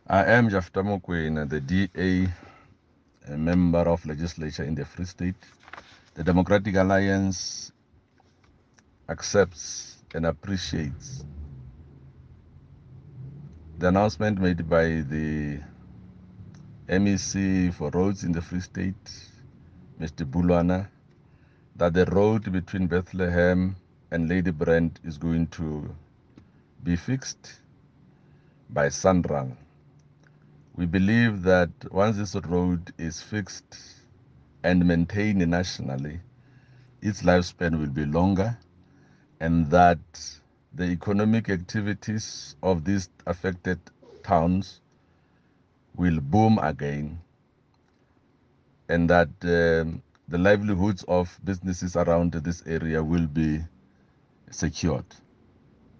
I am Jafta Mokwena, the DA, a member of legislature in the Free State. The Democratic Alliance accepts and appreciates the announcement made by the MEC for roads in the Free State, Mr. Bulwana, that the road between Bethlehem and Lady Brand is going to be fixed by Sanral. We believe that once this road is fixed and maintained nationally, its lifespan will be longer, and that the economic activities of these affected towns will boom again, and that the livelihoods of businesses around this area will be secured.